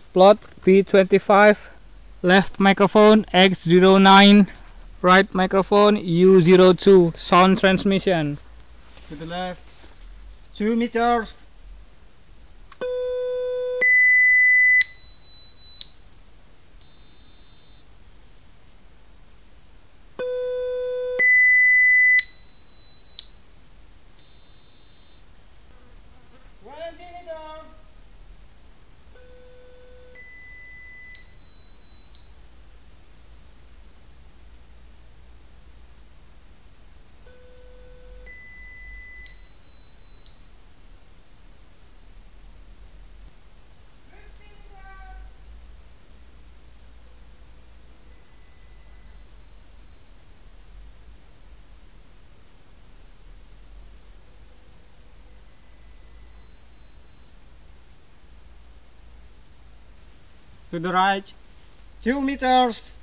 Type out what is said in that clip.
Plot P25. Left microphone X09. Right microphone U02. Sound transmission. To the left. 2 meters. To the right. 2 meters.